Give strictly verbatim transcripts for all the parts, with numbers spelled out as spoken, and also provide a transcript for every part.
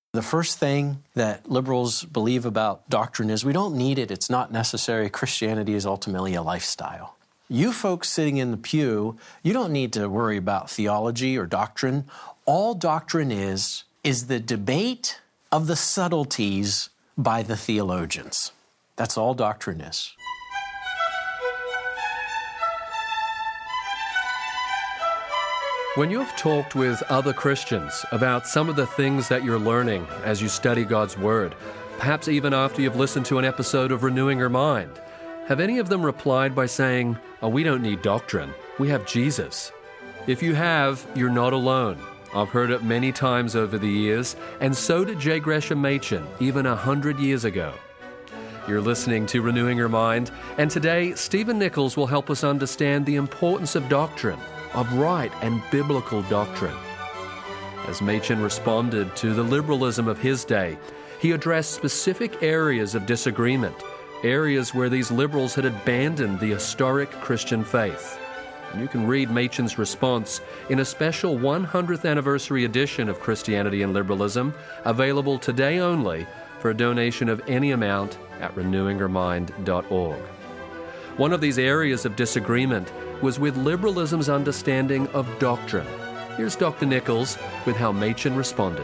The first thing that liberals believe about doctrine is we don't need it, it's not necessary. Christianity is ultimately a lifestyle. You folks sitting in the pew, you don't need to worry about theology or doctrine. All doctrine is, is the debate of the subtleties by the theologians. That's all doctrine is. When you've talked with other Christians about some of the things that you're learning as you study God's Word, perhaps even after you've listened to an episode of Renewing Your Mind, have any of them replied by saying, "Oh, we don't need doctrine, we have Jesus"? If you have, you're not alone. I've heard it many times over the years, and so did J. Gresham Machen, even a hundred years ago. You're listening to Renewing Your Mind, and today, Stephen Nichols will help us understand the importance of doctrine, of right and biblical doctrine. As Machen responded to the liberalism of his day, he addressed specific areas of disagreement, areas where these liberals had abandoned the historic Christian faith. And you can read Machen's response in a special one hundredth anniversary edition of Christianity and Liberalism, available today only for a donation of any amount at renewing your mind dot org. One of these areas of disagreement was with liberalism's understanding of doctrine. Here's Doctor Nichols with how Machen responded.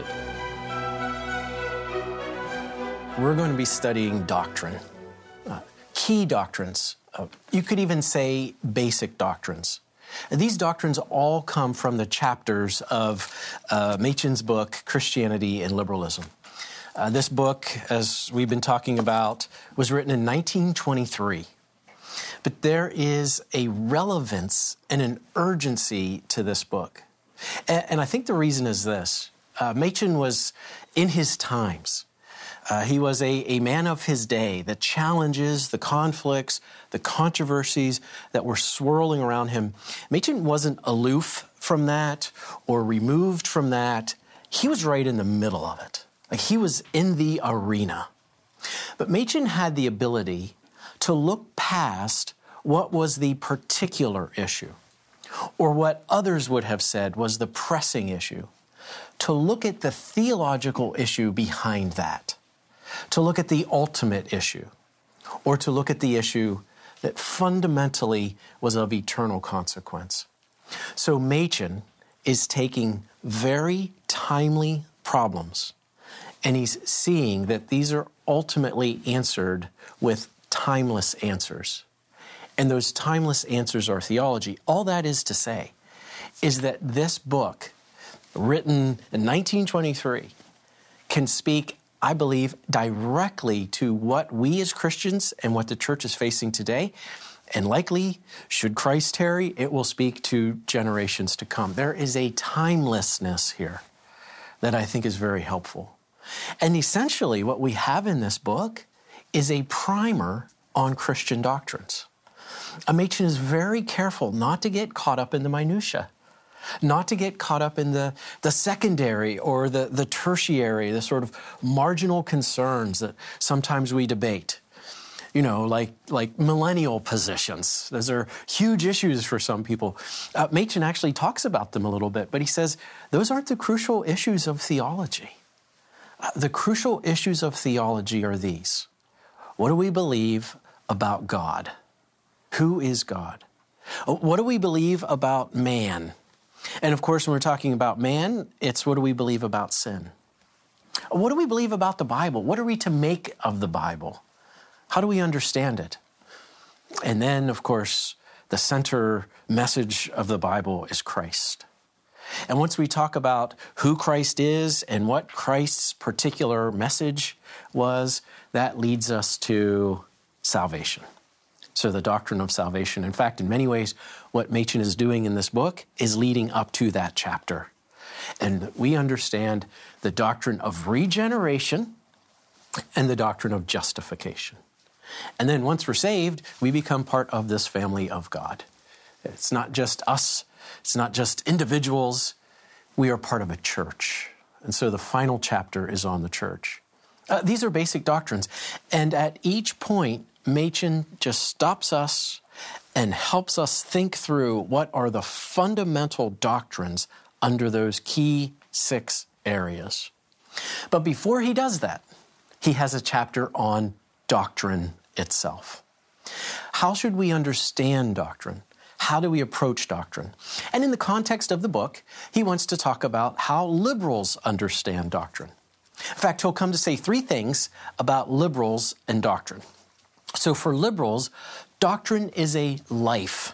We're going to be studying doctrine, uh, key doctrines. Uh, you could even say basic doctrines. These doctrines all come from the chapters of uh, Machen's book, Christianity and Liberalism. Uh, this book, as we've been talking about, was written in nineteen twenty-three. But there is a relevance and an urgency to this book. And, and I think the reason is this. Uh, Machen was in his times. Uh, he was a, a man of his day. The challenges, the conflicts, the controversies that were swirling around him. Machen wasn't aloof from that or removed from that. He was right in the middle of it. Like he was in the arena. But Machen had the ability to look past what was the particular issue, or what others would have said was the pressing issue, to look at the theological issue behind that, to look at the ultimate issue, or to look at the issue that fundamentally was of eternal consequence. So Machen is taking very timely problems, and he's seeing that these are ultimately answered with timeless answers. And those timeless answers are theology. All that is to say is that this book, written in nineteen twenty-three, can speak, I believe, directly to what we as Christians and what the church is facing today. And likely, should Christ tarry, it will speak to generations to come. There is a timelessness here that I think is very helpful. And essentially, what we have in this book is a primer on Christian doctrines. Machen is very careful not to get caught up in the minutia, not to get caught up in the, the secondary or the, the tertiary, the sort of marginal concerns that sometimes we debate. You know, like, like millennial positions. Those are huge issues for some people. Uh, Machen actually talks about them a little bit, but he says those aren't the crucial issues of theology. Uh, the crucial issues of theology are these. What do we believe about God? Who is God? What do we believe about man? And of course, when we're talking about man, it's what do we believe about sin? What do we believe about the Bible? What are we to make of the Bible? How do we understand it? And then, of course, the center message of the Bible is Christ. And once we talk about who Christ is and what Christ's particular message was, that leads us to salvation. So the doctrine of salvation. In fact, in many ways, what Machen is doing in this book is leading up to that chapter. And we understand the doctrine of regeneration and the doctrine of justification. And then once we're saved, we become part of this family of God. It's not just us. It's not just individuals. We are part of a church. And so the final chapter is on the church. Uh, these are basic doctrines. And at each point, Machen just stops us and helps us think through what are the fundamental doctrines under those key six areas. But before he does that, he has a chapter on doctrine itself. How should we understand doctrine? How do we approach doctrine? And in the context of the book, he wants to talk about how liberals understand doctrine. In fact, he'll come to say three things about liberals and doctrine. So for liberals, doctrine is a life,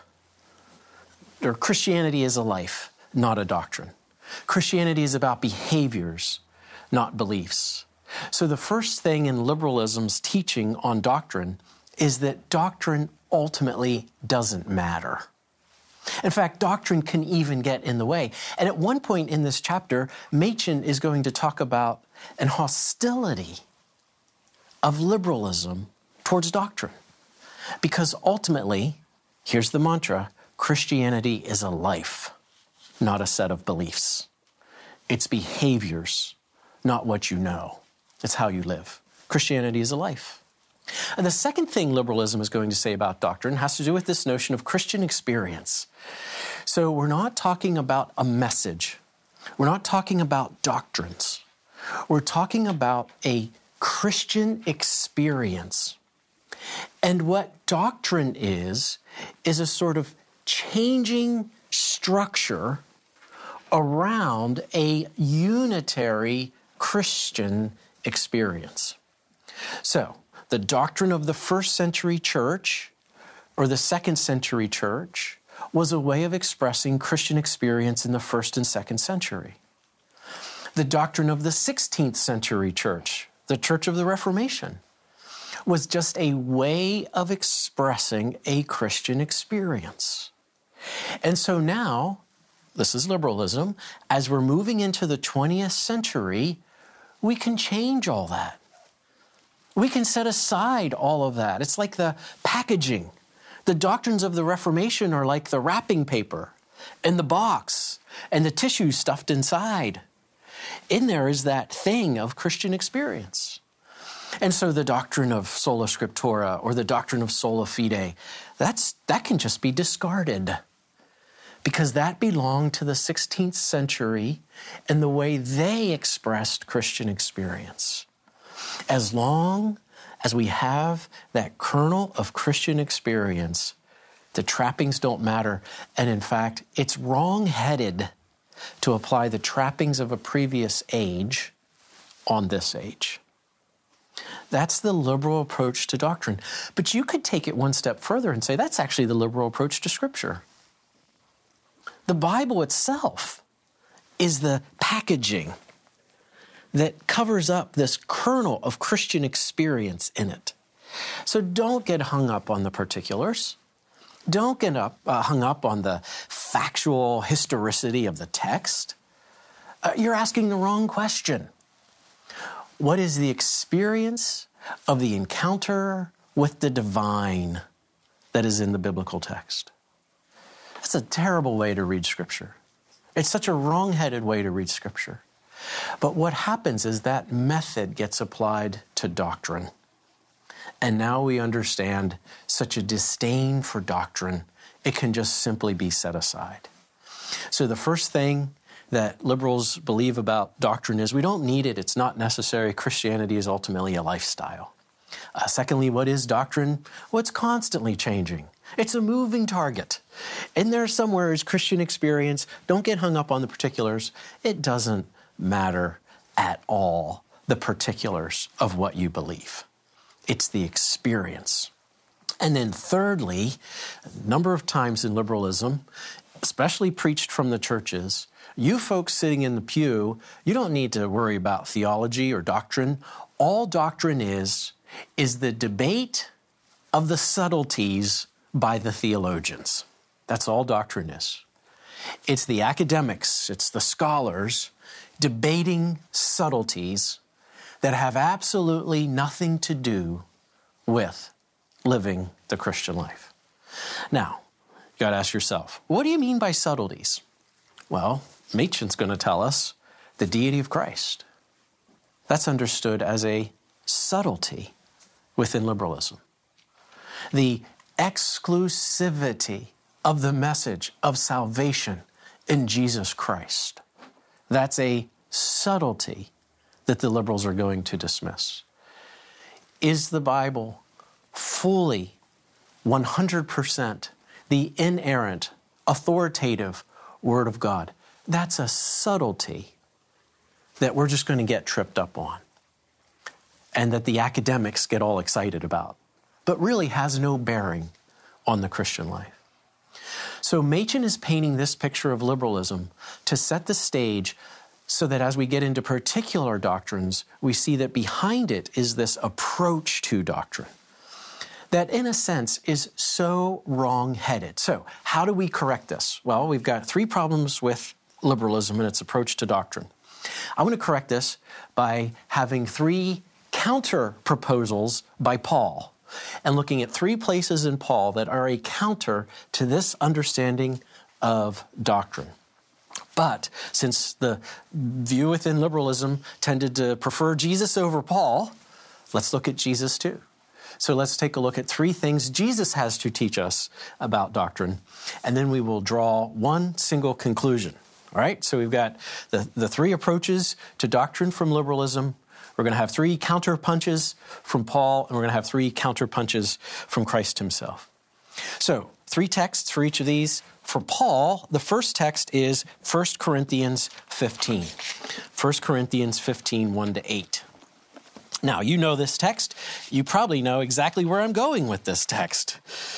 or Christianity is a life, not a doctrine. Christianity is about behaviors, not beliefs. So the first thing in liberalism's teaching on doctrine is that doctrine ultimately doesn't matter. In fact, doctrine can even get in the way. And at one point in this chapter, Machen is going to talk about an hostility of liberalism towards doctrine. Because ultimately, here's the mantra, Christianity is a life, not a set of beliefs. It's behaviors, not what you know. It's how you live. Christianity is a life. And the second thing liberalism is going to say about doctrine has to do with this notion of Christian experience. So we're not talking about a message. We're not talking about doctrines. We're talking about a Christian experience. And what doctrine is, is a sort of changing structure around a unitary Christian experience. So, the doctrine of the first century church or the second century church was a way of expressing Christian experience in the first and second century. The doctrine of the sixteenth century church, the Church of the Reformation, was just a way of expressing a Christian experience. And so now, this is liberalism, as we're moving into the twentieth century, we can change all that. We can set aside all of that. It's like the packaging. The doctrines of the Reformation are like the wrapping paper and the box and the tissue stuffed inside. In there is that thing of Christian experience. And so the doctrine of sola scriptura or the doctrine of sola fide, that's, that can just be discarded because that belonged to the sixteenth century and the way they expressed Christian experience. As long as we have that kernel of Christian experience, the trappings don't matter. And in fact, it's wrong-headed to apply the trappings of a previous age on this age. That's the liberal approach to doctrine. But you could take it one step further and say that's actually the liberal approach to Scripture. The Bible itself is the packaging that covers up this kernel of Christian experience in it. So don't get hung up on the particulars. Don't get up, uh, hung up on the factual historicity of the text. Uh, you're asking the wrong question. What is the experience of the encounter with the divine that is in the biblical text? That's a terrible way to read Scripture. It's such a wrong-headed way to read Scripture. But what happens is that method gets applied to doctrine. And now we understand such a disdain for doctrine, it can just simply be set aside. So the first thing that liberals believe about doctrine is we don't need it, it's not necessary. Christianity is ultimately a lifestyle. Uh, secondly, what is doctrine? Well, it's constantly changing. It's a moving target. In there somewhere is Christian experience. Don't get hung up on the particulars. It doesn't matter at all, the particulars of what you believe. It's the experience. And then thirdly, a number of times in liberalism, especially preached from the churches, you folks sitting in the pew, you don't need to worry about theology or doctrine. All doctrine is, is the debate of the subtleties by the theologians. That's all doctrine is. It's the academics, it's the scholars debating subtleties that have absolutely nothing to do with living the Christian life. Now, you got to ask yourself, what do you mean by subtleties? Well, Machen's going to tell us the deity of Christ. That's understood as a subtlety within liberalism. The exclusivity of the message of salvation in Jesus Christ. That's a subtlety that the liberals are going to dismiss. Is the Bible fully, one hundred percent, the inerrant, authoritative Word of God? That's a subtlety that we're just going to get tripped up on, and that the academics get all excited about, but really has no bearing on the Christian life. So Machen is painting this picture of liberalism to set the stage so that as we get into particular doctrines, we see that behind it is this approach to doctrine that, in a sense, is so wrong-headed. So how do we correct this? Well, we've got three problems with liberalism and its approach to doctrine. I want to correct this by having three counter proposals by Paul, and looking at three places in Paul that are a counter to this understanding of doctrine. But since the view within liberalism tended to prefer Jesus over Paul, let's look at Jesus too. So let's take a look at three things Jesus has to teach us about doctrine, and then we will draw one single conclusion. All right, so we've got the, the three approaches to doctrine from liberalism. We're going to have three counter punches from Paul, and we're going to have three counter punches from Christ himself. So, three texts for each of these. For Paul, the first text is First Corinthians fifteen. First Corinthians fifteen, one to eight. Now, you know this text. You probably know exactly where I'm going with this text.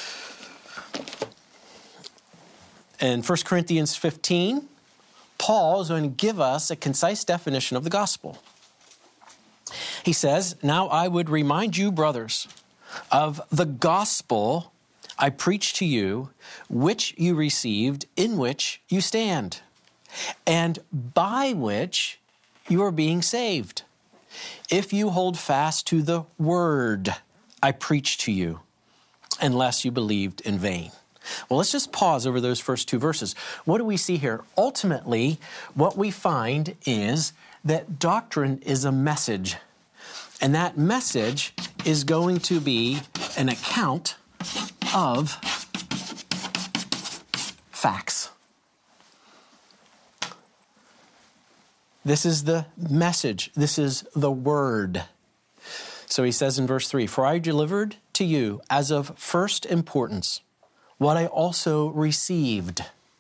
In First Corinthians fifteen, Paul is going to give us a concise definition of the gospel. He says, "Now I would remind you, brothers, of the gospel I preached to you, which you received, in which you stand, and by which you are being saved, if you hold fast to the word I preached to you, unless you believed in vain." Well, let's just pause over those first two verses. What do we see here? Ultimately, what we find is that doctrine is a message. And that message is going to be an account of facts. This is the message. This is the word. So he says in verse three, "For I delivered to you as of first importance what I also received."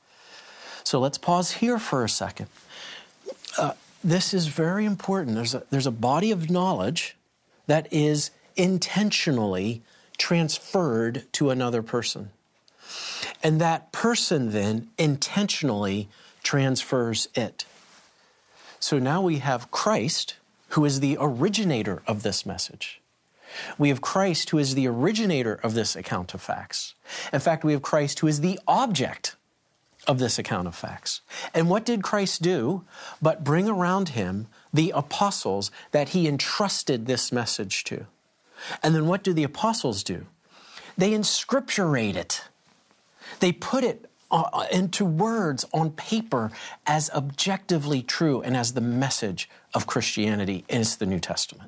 So let's pause here for a second. Uh, This is very important. There's a, there's a body of knowledge that is intentionally transferred to another person. And that person then intentionally transfers it. So now we have Christ, who is the originator of this message. We have Christ, who is the originator of this account of facts. In fact, we have Christ, who is the object of this account of facts. And what did Christ do but bring around him the apostles that he entrusted this message to? And then what do the apostles do? They inscripturate it. They put it uh, into words on paper as objectively true and as the message of Christianity, and it's the New Testament.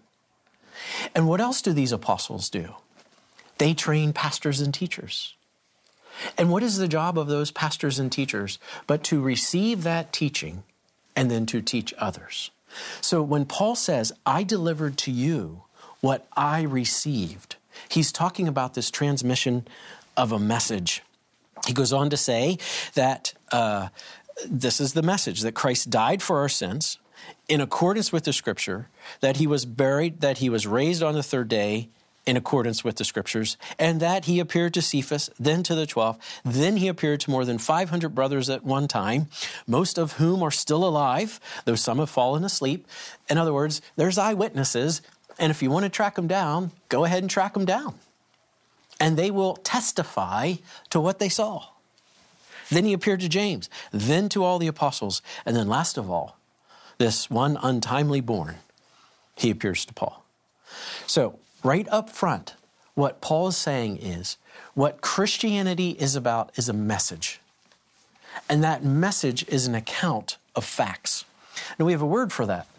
And what else do these apostles do? They train pastors and teachers. And what is the job of those pastors and teachers but to receive that teaching and then to teach others? So when Paul says, "I delivered to you what I received," he's talking about this transmission of a message. He goes on to say that uh, this is the message, that Christ died for our sins in accordance with the Scripture, that he was buried, that he was raised on the third day in accordance with the Scriptures, and that he appeared to Cephas, then to the twelve, then he appeared to more than five hundred brothers at one time, most of whom are still alive, though some have fallen asleep. In other words, there's eyewitnesses, and if you want to track them down, go ahead and track them down. And they will testify to what they saw. Then he appeared to James, then to all the apostles, and then last of all, this one untimely born, he appears to Paul. So, right up front, what Paul is saying is, what Christianity is about is a message. And that message is an account of facts. Now, we have a word for that.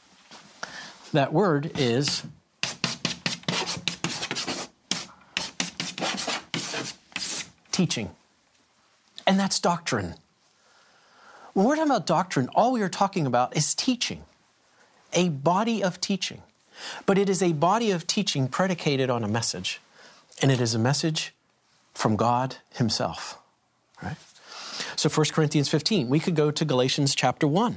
That word is teaching. And that's doctrine. When we're talking about doctrine, all we are talking about is teaching. a body of teaching, but it is a body of teaching predicated on a message, and it is a message from God himself, right? So First Corinthians fifteen, we could go to Galatians chapter one.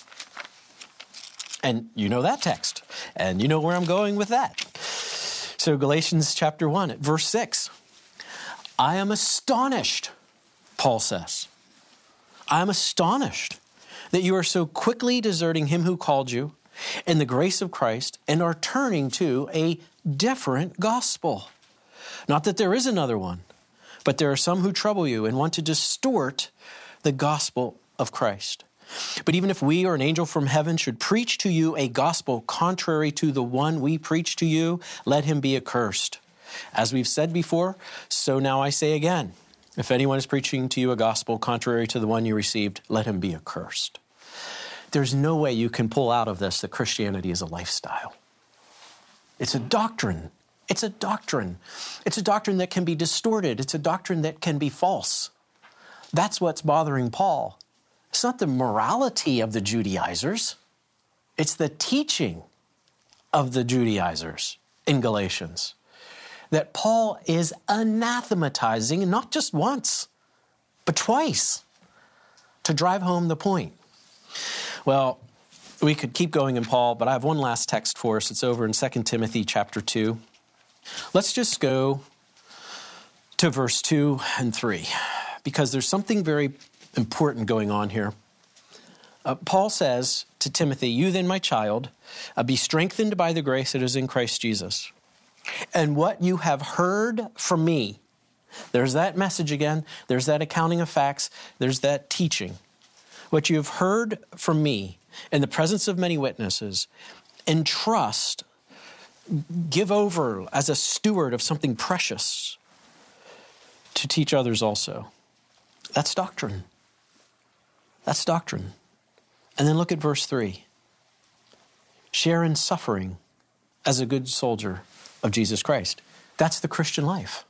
And you know that text, and you know where I'm going with that. So Galatians chapter one, at verse six, I am astonished, Paul says. I am astonished that you are so quickly deserting him who called you in the grace of Christ and are turning to a different gospel. Not that there is another one, but there are some who trouble you and want to distort the gospel of Christ. But even if we or an angel from heaven should preach to you a gospel contrary to the one we preach to you, let him be accursed. As we've said before, so now I say again, if anyone is preaching to you a gospel contrary to the one you received, let him be accursed. There's no way you can pull out of this that Christianity is a lifestyle. It's a doctrine. It's a doctrine. It's a doctrine that can be distorted. It's a doctrine that can be false. That's what's bothering Paul. It's not the morality of the Judaizers. It's the teaching of the Judaizers in Galatians that Paul is anathematizing, and not just once, but twice, to drive home the point. Well, we could keep going in Paul, but I have one last text for us. It's over in Second Timothy chapter two. Let's just go to verse two and three, because there's something very important going on here. Uh, Paul says to Timothy, you then, my child, uh, be strengthened by the grace that is in Christ Jesus. And what you have heard from me, there's that message again, there's that accounting of facts, there's that teaching. What you have heard from me in the presence of many witnesses, entrust, give over as a steward of something precious to teach others also. That's doctrine. That's doctrine. And then look at verse three. Share in suffering as a good soldier of Jesus Christ. That's the Christian life.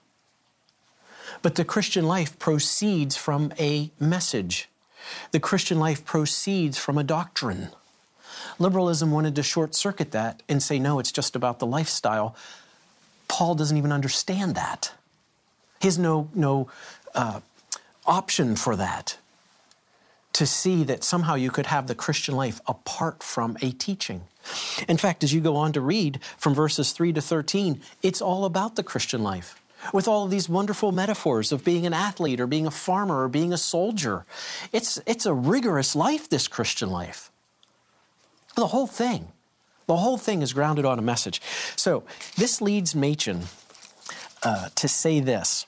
But the Christian life proceeds from a message. The Christian life proceeds from a doctrine. Liberalism wanted to short circuit that and say, no, it's just about the lifestyle. Paul doesn't even understand that. He has no, no uh, option for that, to see that somehow you could have the Christian life apart from a teaching. In fact, as you go on to read from verses three to thirteen, it's all about the Christian life, with all of these wonderful metaphors of being an athlete or being a farmer or being a soldier. It's, it's a rigorous life, this Christian life. The whole thing, the whole thing is grounded on a message. So this leads Machen uh, to say this.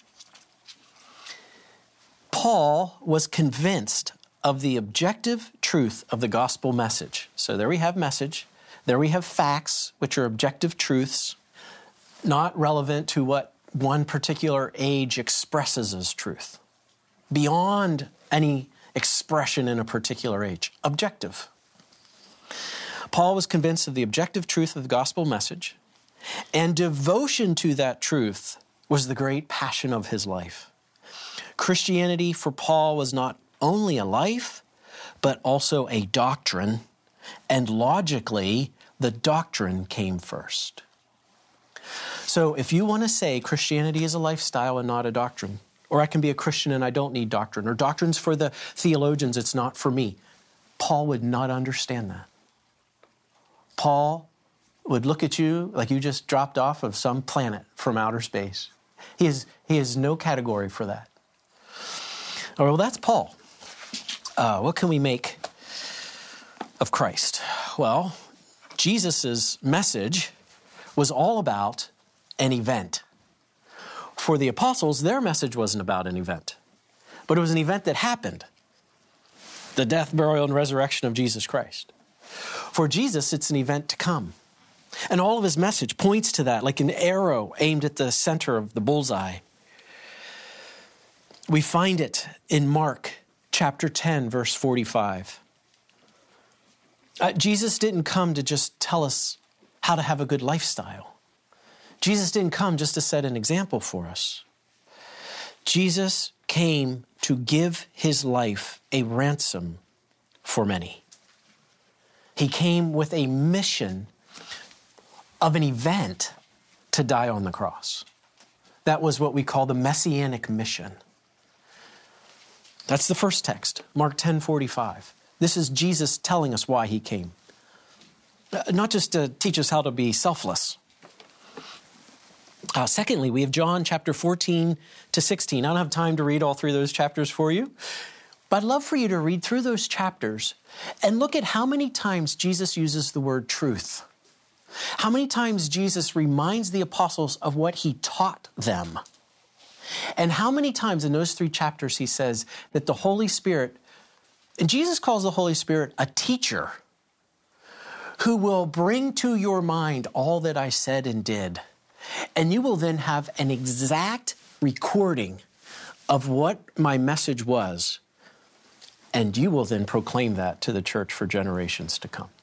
Paul was convinced of the objective truth of the gospel message. So there we have message. There we have facts, which are objective truths, not relevant to what one particular age expresses as truth. Beyond any expression in a particular age. Objective. Paul was convinced of the objective truth of the gospel message, and devotion to that truth was the great passion of his life. Christianity for Paul was not only a life, but also a doctrine, and logically, the doctrine came first. So if you want to say Christianity is a lifestyle and not a doctrine, or I can be a Christian and I don't need doctrine, or doctrine's for the theologians, it's not for me, Paul would not understand that. Paul would look at you like you just dropped off of some planet from outer space. He has, he has no category for that. All right, well, that's Paul. Uh, what can we make of Christ? Well, Jesus' message was all about an event. For the apostles, their message wasn't about an event, but it was an event that happened. The death, burial, and resurrection of Jesus Christ. For Jesus, it's an event to come. And all of his message points to that, like an arrow aimed at the center of the bullseye. We find it in Mark chapter ten, verse forty-five. Uh, Jesus didn't come to just tell us how to have a good lifestyle. Jesus didn't come just to set an example for us. Jesus came to give his life a ransom for many. He came with a mission of an event to die on the cross. That was what we call the Messianic mission. That's the first text, Mark ten forty-five. This is Jesus telling us why he came. Not just to teach us how to be selfless. Uh, secondly, we have John chapter fourteen to sixteen. I don't have time to read all three of those chapters for you, but I'd love for you to read through those chapters and look at how many times Jesus uses the word truth. How many times Jesus reminds the apostles of what he taught them. And how many times in those three chapters he says that the Holy Spirit, and Jesus calls the Holy Spirit a teacher who will bring to your mind all that I said and did. And you will then have an exact recording of what my message was. And you will then proclaim that to the church for generations to come.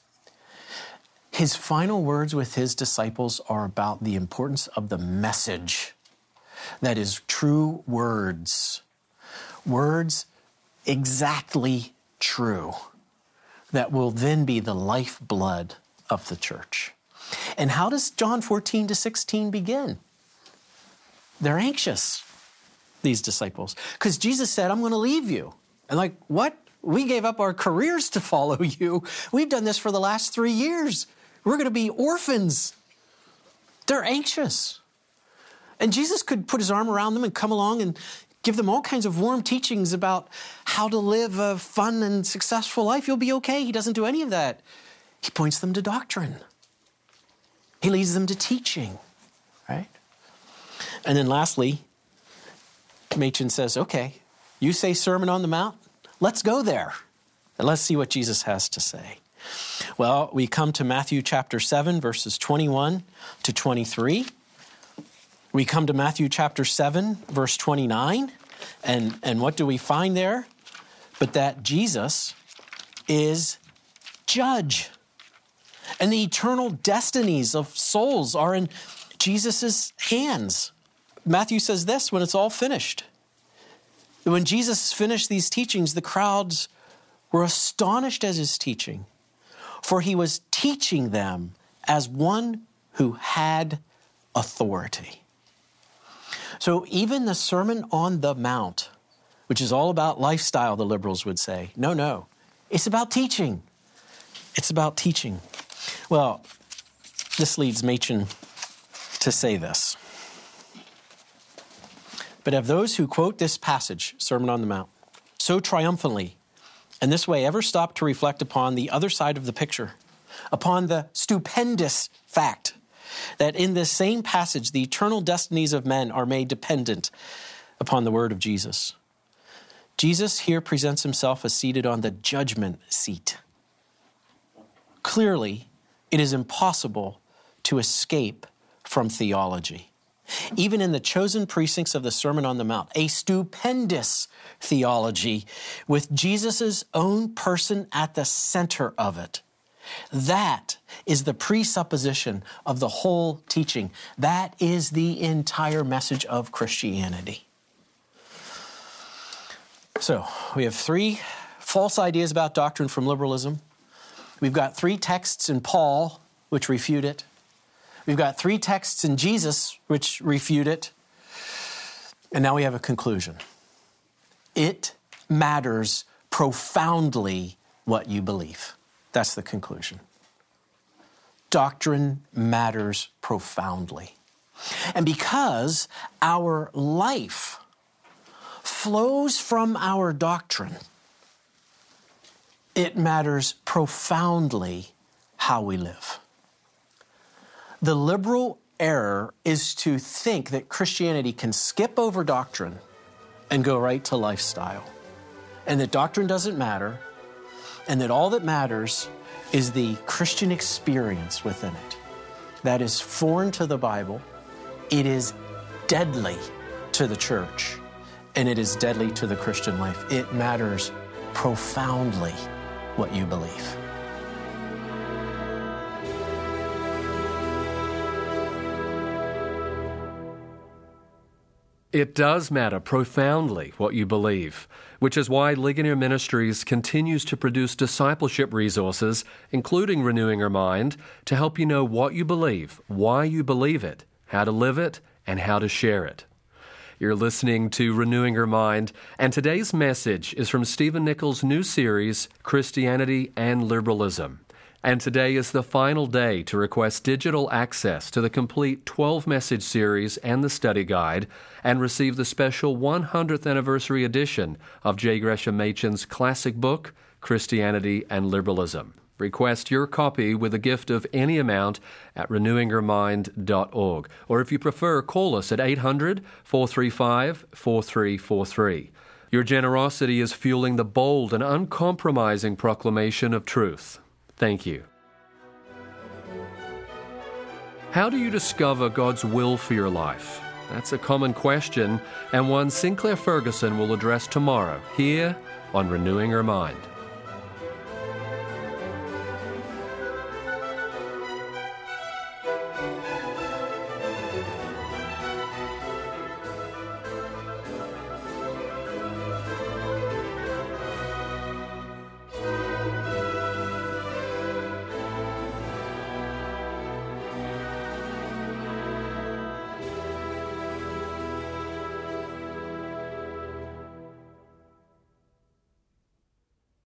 His final words with his disciples are about the importance of the message. That is true words. Words exactly true. That will then be the lifeblood of the church. And how does John fourteen to sixteen begin? They're anxious, these disciples, because Jesus said, I'm going to leave you. And like, what? We gave up our careers to follow you. We've done this for the last three years. We're going to be orphans. They're anxious. And Jesus could put his arm around them and come along and give them all kinds of warm teachings about how to live a fun and successful life. You'll be okay. He doesn't do any of that. He points them to doctrine. He leads them to teaching, right? And then lastly, Machen says, okay, you say Sermon on the Mount, let's go there. And let's see what Jesus has to say. Well, we come to Matthew chapter seven, verses twenty-one to twenty-three. We come to Matthew chapter seven, verse twenty-nine. And, and what do we find there? But that Jesus is judge. And the eternal destinies of souls are in Jesus' hands. Matthew says this, when it's all finished. When Jesus finished these teachings, the crowds were astonished at his teaching, for he was teaching them as one who had authority. So even the Sermon on the Mount, which is all about lifestyle, the liberals would say, no, no, it's about teaching. It's about teaching. Well, this leads Machen to say this. But have those who quote this passage, Sermon on the Mount, so triumphantly, and this way ever stop to reflect upon the other side of the picture, upon the stupendous fact that in this same passage, the eternal destinies of men are made dependent upon the word of Jesus. Jesus here presents himself as seated on the judgment seat. Clearly, it is impossible to escape from theology. Even in the chosen precincts of the Sermon on the Mount, a stupendous theology with Jesus' own person at the center of it. That is the presupposition of the whole teaching. That is the entire message of Christianity. So, we have three false ideas about doctrine from liberalism. We've got three texts in Paul which refute it. We've got three texts in Jesus which refute it. And now we have a conclusion. It matters profoundly what you believe. That's the conclusion. Doctrine matters profoundly. And because our life flows from our doctrine, it matters profoundly how we live. The liberal error is to think that Christianity can skip over doctrine and go right to lifestyle, and that doctrine doesn't matter, and that all that matters is the Christian experience within it. That is foreign to the Bible. It is deadly to the church, and it is deadly to the Christian life. It matters profoundly what you believe. It does matter profoundly what you believe, which is why Ligonier Ministries continues to produce discipleship resources, including Renewing Your Mind, to help you know what you believe, why you believe it, how to live it, and how to share it. You're listening to Renewing Your Mind, and today's message is from Stephen Nichols' new series, Christianity and Liberalism. And today is the final day to request digital access to the complete twelve-message series and the study guide, and receive the special one hundredth anniversary edition of J. Gresham Machen's classic book, Christianity and Liberalism. Request your copy with a gift of any amount at renewing your mind dot org. Or if you prefer, call us at eight hundred, four three five, four three four three. Your generosity is fueling the bold and uncompromising proclamation of truth. Thank you. How do you discover God's will for your life? That's a common question, and one Sinclair Ferguson will address tomorrow here on Renewing Your Mind.